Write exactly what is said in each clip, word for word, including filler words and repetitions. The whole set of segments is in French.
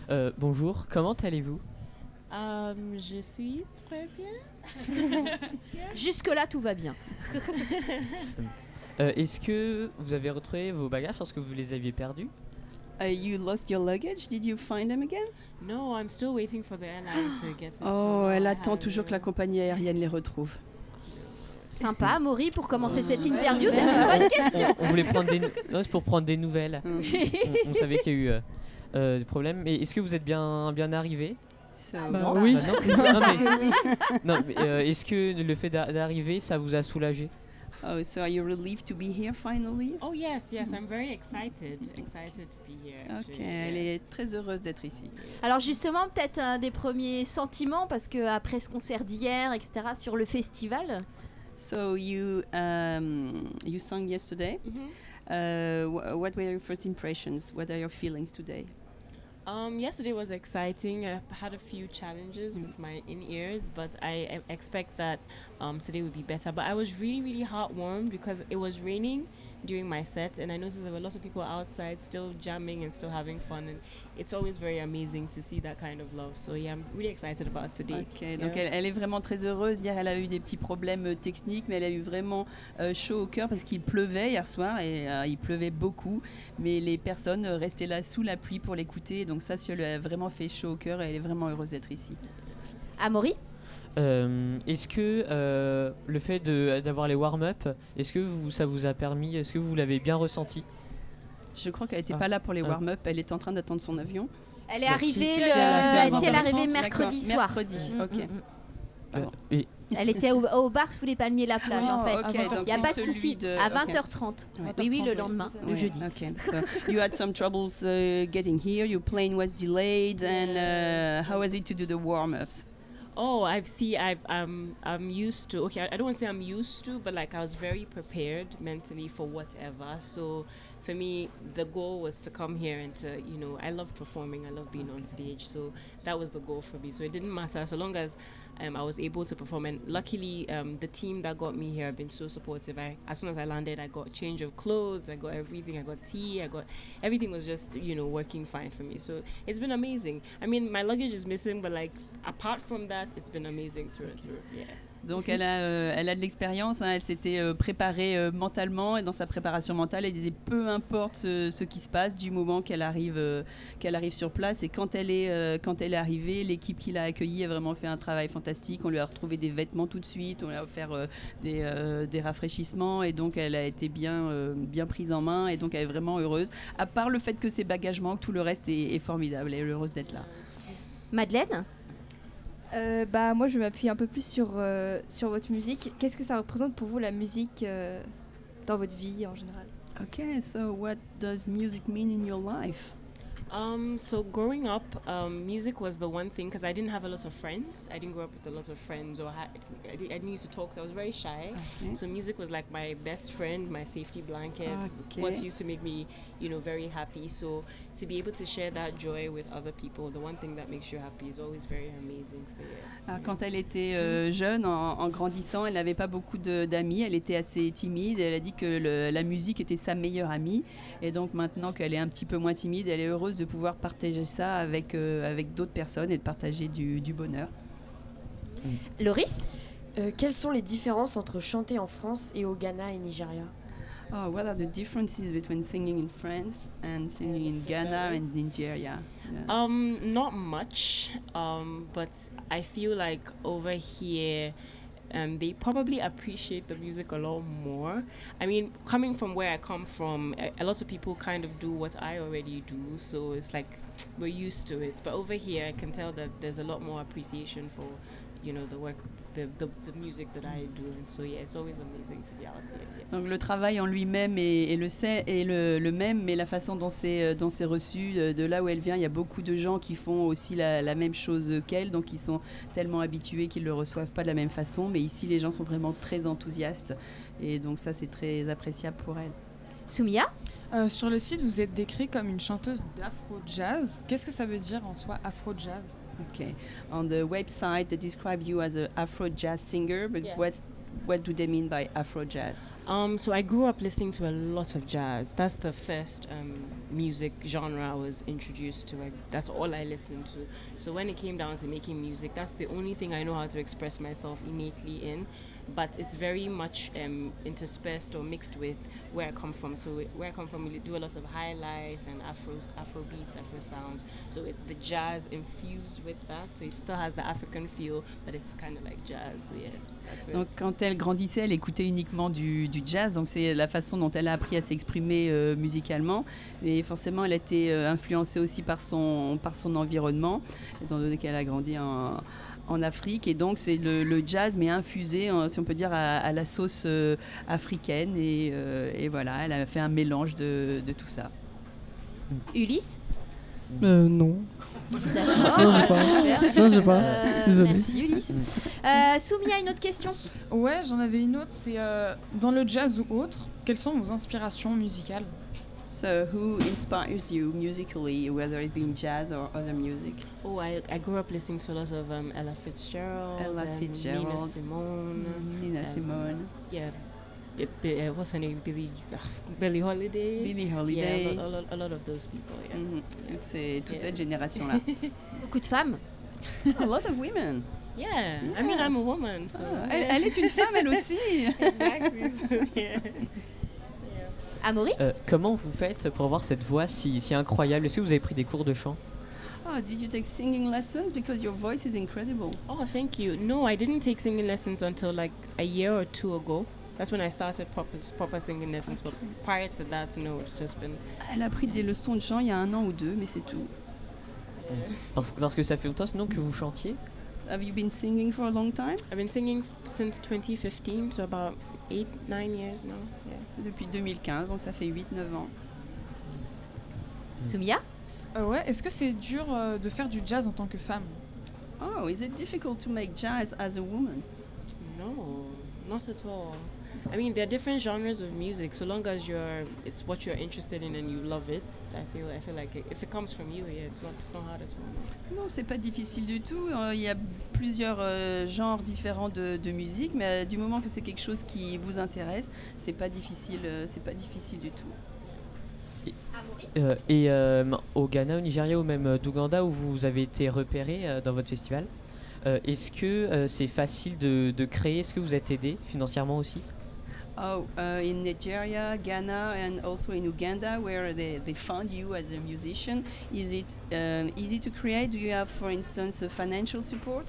Euh, bonjour, comment allez-vous? Um, je suis très bien. Jusque-là, tout va bien. Euh, Est-ce que vous avez retrouvé vos bagages parce que vous les aviez perdus? Uh, you lost your luggage. Did you find them again? No, I'm still waiting for the airline to get it. Oh, so elle I attend have- toujours que la compagnie aérienne les retrouve. Sympa, Maury, pour commencer cette interview, c'est une bonne question. On voulait prendre des nou- non, c'est pour prendre des nouvelles. Mm. on, on savait qu'il y a eu euh, euh, des problèmes. Mais est-ce que vous êtes bien, bien arrivé? So, Bah, Bah non. oui. Bah non, non, mais, non, mais, euh, est-ce que le fait d'a- d'arriver, ça vous a soulagé? oh, so are you relieved to be here finally? Oh yes, yes, I'm very excited, excited to be here. Ok, actually, elle yeah. est très heureuse d'être ici. Alors justement, peut-être un des premiers sentiments, parce que après ce concert d'hier, et cetera, sur le festival, So you um, you sang yesterday. Mhm. Uh, wh- what were your first impressions? What are your feelings today? Um, yesterday was exciting. I had a few challenges with my in-ears, but I e- expect that um, today will be better. But I was really, really heartwarmed because it was raining during my set, and I noticed there were a lot of people outside still jamming and still having fun, and it's always very amazing to see that kind of love. So yeah, I'm really excited about today. Ok, donc Yeah. elle, elle est vraiment très heureuse. Hier, elle a eu des petits problèmes euh, techniques, mais elle a eu vraiment euh, chaud au cœur parce qu'il pleuvait hier soir et euh, il pleuvait beaucoup. Mais les personnes euh, restaient là sous la pluie pour l'écouter. Donc ça, ça lui a vraiment fait chaud au cœur et elle est vraiment heureuse d'être ici. Amaury, Euh, est-ce que euh, le fait de- d'avoir les warm-up, est-ce que vous, ça vous a permis, est-ce que vous l'avez bien ressenti? Je crois qu'elle n'était Ah. pas là pour les Ah. warm-up. Elle est en train d'attendre son avion. elle est Bah, arrivée, si- si le- elle a fait si elle est avant arrivée trente, mercredi d'accord. soir. Mercredi, Mm, ok. mm, mm. Pardon. Euh, et- Elle était au, au bar sous les palmiers la plage, en Oh, fait. ok, Il donc n'y a c'est pas de celui souci. de- À ok. vingt heures trente. Ouais. Oui, oui, le oui, lendemain, c'est ça. le Ouais, jeudi. Okay, so you had some troubles uh, getting here. Your plane was delayed, and uh, how was it to do the warm-ups? Oh, I've see. I've um, I'm used to. Okay, I, I don't want to say I'm used to, but like I was very prepared mentally for whatever. So, for me, the goal was to come here and to, you know, I love performing. I love being on stage. So that was the goal for me. So it didn't matter so long as um, I was able to perform. And luckily, um, the team that got me here have been so supportive. I, as soon as I landed, I got a change of clothes. I got everything. I got tea. I got everything was just, you know, working fine for me. So it's been amazing. I mean, my luggage is missing, but like apart from that, it's been amazing through and through. Yeah. Donc elle a, euh, elle a de l'expérience, hein, elle s'était euh, préparée euh, mentalement et dans sa préparation mentale, elle disait peu importe ce, ce qui se passe du moment qu'elle arrive, euh, qu'elle arrive sur place. Et quand elle est, euh, quand elle est arrivée, l'équipe qui l'a accueillie a vraiment fait un travail fantastique. On lui a retrouvé des vêtements tout de suite, on lui a offert euh, des, euh, des rafraîchissements et donc elle a été bien, euh, bien prise en main et donc elle est vraiment heureuse. À part le fait que ses bagages manquent, tout le reste est, est formidable. Elle est heureuse d'être là. Madeleine, Euh, bah, moi, je m'appuie un peu plus sur, euh, sur votre musique. Qu'est-ce que ça représente pour vous, la musique, euh, dans votre vie en général? Okay, so what does music mean in your life? Um, so growing up, um, music was the one thing because I didn't have a lot of friends. I didn't grow up with a lot of friends, or ha- I, di- I didn't used to talk. So I was very shy. Okay. So music was like my best friend, my safety blanket. Okay. What used to make me, you know, very happy. So to be able to share that joy with other people, the one thing that makes you happy, is always very amazing. So yeah. Alors, quand elle était euh, jeune, en, en grandissant, elle n'avait pas beaucoup de- d'amis, elle était assez timide. Elle a dit que le- la musique était sa meilleure amie. Et donc maintenant qu'elle est un petit peu moins timide, elle est heureuse de pouvoir partager ça avec, euh, avec d'autres personnes et de partager du, du bonheur. Loris, Euh, quelles sont les différences entre chanter en France et au Ghana et Nigeria? Oh, what are the differences between singing in France and singing in Ghana and Nigeria? Yeah. Um, not much. Um, but I feel like over here, um, they probably appreciate the music a lot more. I mean, coming from where I come from, a, a lot of people kind of do what I already do, so it's like we're used to it. But over here, I can tell that there's a lot more appreciation for, you know, the work, the the, the music that I do, and so yeah, it's always amazing to be out here. Yeah. Donc le travail en lui-même est, est le, c'est- est le, le même, mais la façon dont c'est, euh, dont c'est reçu, euh, de là où elle vient, il y a beaucoup de gens qui font aussi la, la même chose qu'elle, donc ils sont tellement habitués qu'ils ne le reçoivent pas de la même façon, mais ici les gens sont vraiment très enthousiastes, et donc ça c'est très appréciable pour elle. Soumia, Euh, sur le site, vous êtes décrit comme une chanteuse d'afro-jazz. Qu'est-ce que ça veut dire en soi, afro-jazz? Okay. On the website, they describe you as an Afro jazz singer, but Yeah. what what do they mean by Afro jazz? Um, so I grew up listening to a lot of jazz. That's the first um, music genre I was introduced to. Like, that's all I listened to. So when it came down to making music, that's the only thing I know how to express myself innately in. But it's very much um, interspersed or mixed with where I come from. So where I come from, we do a lot of high life and Afro, Afro beats, Afro sounds. So it's the jazz infused with that. So it still has the African feel, but it's kind of like jazz. So yeah, that's where Donc quand elle grandissait, elle écoutait uniquement du, du jazz, donc c'est la façon dont elle a appris à s'exprimer euh, musicalement. Et forcément, elle a été euh, influencée aussi par son, par son environnement, étant donné qu'elle a grandi en, en Afrique. Et donc c'est le, le jazz, mais infusé, hein, si on peut dire, à, à la sauce euh, africaine. Et, euh, et voilà, elle a fait un mélange de, de tout ça. Ulysse? Euh, non. D'accord. Non, j'ai pas. Super. Non, j'ai pas. Euh, Désolé. Merci Ulysse. Euh, Soumia, une autre question? Ouais, j'en avais une autre, c'est euh, dans le jazz ou autre, quelles sont vos inspirations musicales? So who inspires you musically, whether it be in jazz or other music? Oh, I, I grew up listening to a lot of um, Ella Fitzgerald, Ella and Fitzgerald. Nina Simone. Nina um, Simone, Yeah, B- B- uh, what's her name? Billie, Billie Holiday. Billie Yeah, Holiday. a, lo- a, lo- a lot of those people. Yeah. Mhm. Toute, ces- toute Yes. cette génération-là. Beaucoup de femmes? A lot of women. Yeah, I mean, Yeah. I'm a woman, so. Ah, elle, elle est une femme, elle aussi. Exactly. So, yeah. Amaury? Euh, comment vous faites pour avoir cette voix si, si incroyable? Est-ce que vous avez pris des cours de chant? Oh, did you take singing lessons? Because your voice is incredible. Oh, thank you. No, I didn't take singing lessons until like a year or two ago. That's when I started proper proper singing lessons. But prior to that, no, it's just been. Elle a pris des leçons de chant il y a un an ou deux, mais c'est tout. Lorsque, lorsque ça fait longtemps sinon que vous chantiez? Have you been singing for a long time? I've been singing f- since twenty fifteen, so about eight, nine years now. Yeah. C'est depuis deux mille quinze, donc ça fait huit neuf ans. Soumia? Euh, ouais, est-ce que c'est dur euh, de faire du jazz en tant que femme? Oh, is it difficult to make jazz as a woman? No, not at all. I mean, there are different genres of music. So long as you're, it's what you're interested in and you love it. I feel, I feel like it, if it comes from you, yeah, it's not, it's not hard at all. Non, c'est pas difficile du tout. Euh, Il y a plusieurs euh, genres différents de, de musique, mais euh, du moment que c'est quelque chose qui vous intéresse, c'est pas difficile, euh, c'est pas difficile du tout. Euh, et euh, au Ghana, au Nigeria ou même euh, d'Ouganda où vous avez été repéré euh, dans votre festival, euh, est-ce que euh, c'est facile de, de créer? Est-ce que vous êtes aidé financièrement aussi? Oh, uh, in Nigeria, Ghana, and also in Uganda, where they, they found you as a musician, is it um, easy to create? Do you have, for instance, a financial support?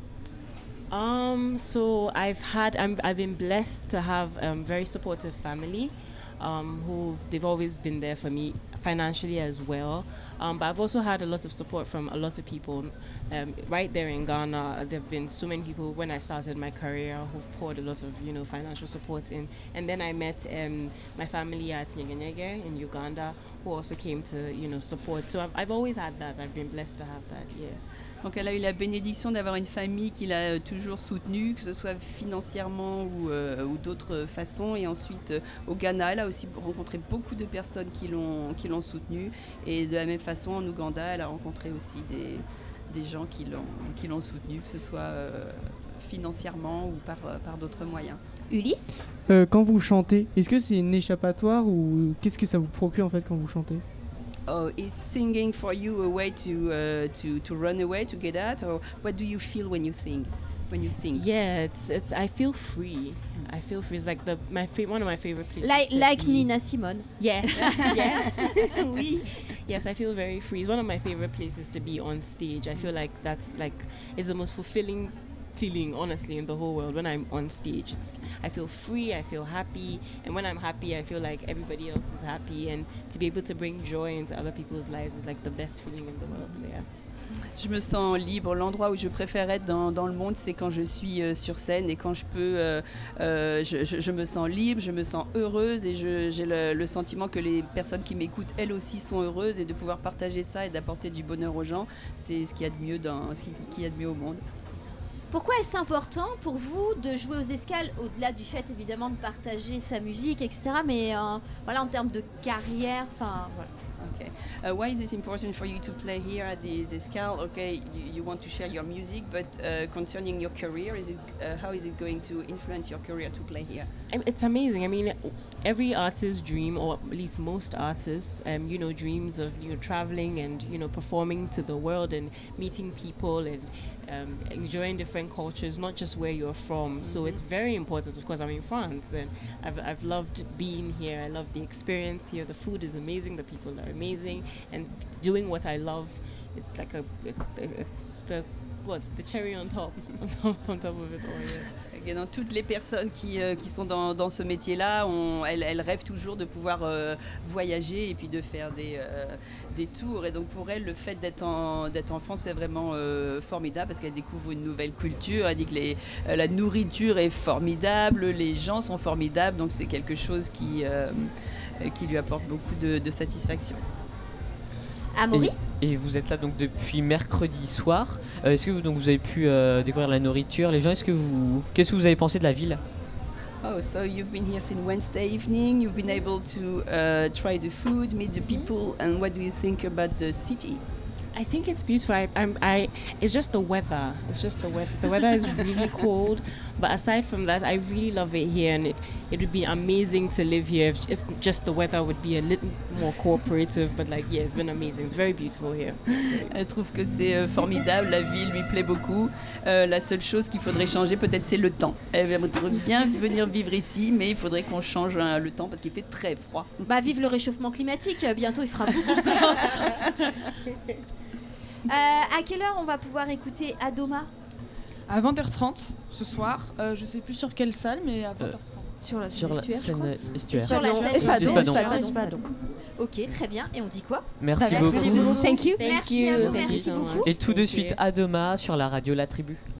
Um, so I've had, I'm, I've been blessed to have um, very supportive family, um, who they've always been there for me financially as well. Um, but I've also had a lot of support from a lot of people. Um, right there in Ghana, there have been so many people when I started my career who've poured a lot of, you know, financial support in. And then I met um, my family at Nyeganyege in Uganda, who also came to, you know, support. So I've, I've always had that. I've been blessed to have that. Yeah. Donc elle a eu la bénédiction d'avoir une famille qui l'a euh, toujours soutenue, que ce soit financièrement ou, euh, ou d'autres façons. Et ensuite euh, au Ghana, elle a aussi rencontré beaucoup de personnes qui l'ont, qui l'ont soutenue. Et de la même façon en Ouganda, elle a rencontré aussi des, des gens qui l'ont, qui l'ont soutenue, que ce soit euh, financièrement ou par, par d'autres moyens. Ulysse? Euh, quand vous chantez, est-ce que c'est une échappatoire ou qu'est-ce que ça vous procure en fait quand vous chantez? Oh, is singing for you a way to, uh, to, to run away, to get out? Or what do you feel when you sing? When you sing? Yeah, it's it's. I feel free. I feel free. It's like the my fa- one of my favorite places. Like, to like be. Nina Simone. Yes, yes, oui. Yes, I feel very free. It's one of my favorite places to be on stage. I feel like that's like it's the most fulfilling feeling, honestly, in the whole world. When I'm on stage, it's I feel free. I feel happy, and when I'm happy, I feel like everybody else is happy. And to be able to bring joy into other people's lives is like the best feeling in the world. So yeah. Je me sens libre. L'endroit où je préfère être dans, dans le monde, c'est quand je suis euh, sur scène et quand je peux, euh, euh, je, je, je me sens libre, je me sens heureuse et je, j'ai le, le sentiment que les personnes qui m'écoutent, elles aussi, sont heureuses et de pouvoir partager ça et d'apporter du bonheur aux gens, c'est ce qu'il y a de mieux dans, ce qu'il y a de mieux au monde. Pourquoi est-ce important pour vous de jouer aux escales, au-delà du fait évidemment de partager sa musique, et cetera. Mais euh, voilà, en termes de carrière, enfin voilà. Okay. Uh, why is it important for you to play here at the Escale? Okay, you, you want to share your music, but uh, concerning your career, is it uh, how is it going to influence your career to play here? I- It's amazing. I mean, every artist's dream, or at least most artists, um, you know, dreams of you know traveling and you know performing to the world and meeting people and um, enjoying different cultures, not just where you're from. Mm-hmm. So it's very important. Of course, I'm in France, and I've I've loved being here. I love the experience here. The food is amazing. The people are amazing, and doing what I love, it's like a, a, a, a the what's the cherry on top, on top, on top of it all. Yeah. Et dans toutes les personnes qui, euh, qui sont dans, dans ce métier-là, on, elles, elles rêvent toujours de pouvoir euh, voyager et puis de faire des, euh, des tours. Et donc pour elles, le fait d'être en, d'être en France, c'est vraiment euh, formidable parce qu'elles découvrent une nouvelle culture. Elle dit que les, euh, la nourriture est formidable, les gens sont formidables. Donc c'est quelque chose qui, euh, qui lui apporte beaucoup de, de satisfaction. Amaury ? Et, et vous êtes là donc depuis mercredi soir. Euh, est-ce que vous, donc, vous avez pu euh, découvrir la nourriture, les gens, est-ce que vous, qu'est-ce que vous avez pensé de la ville ? Oh, so you've been here since Wednesday evening. You've been able to uh, try the food, meet the people, and what do you think about the city? I think it's beautiful. I, I'm, I, it's just the weather. It's just the weather. The weather is really cold, but aside from that, I really love it here, and it, it would be amazing to live here if, if just the weather would be a little more cooperative. But like, yeah, it's been amazing. It's very beautiful here. Elle trouve que c'est euh, formidable. La ville lui plaît beaucoup. Euh, la seule chose qu'il faudrait changer, peut-être, c'est le temps. Elle aimerait bien venir vivre ici, mais il faudrait qu'on change hein, le temps parce qu'il fait très froid. Bah, vive le réchauffement climatique. Bientôt, il fera beaucoup. Euh, à quelle heure on va pouvoir écouter Adoma ? À vingt heures trente ce soir. Euh, je sais plus sur quelle salle, mais à vingt heures trente. Euh, sur la Sur la scène scène estuaire. Sur la scène Espadon, Espadon. Espadon. Espadon. Ok, très bien. Et on dit quoi ? Merci, Bah, merci beaucoup. beaucoup. Thank you. Thank Merci you. à vous, Thank you merci so beaucoup. much. Et tout de Thank suite you. Adoma sur la radio La Tribu.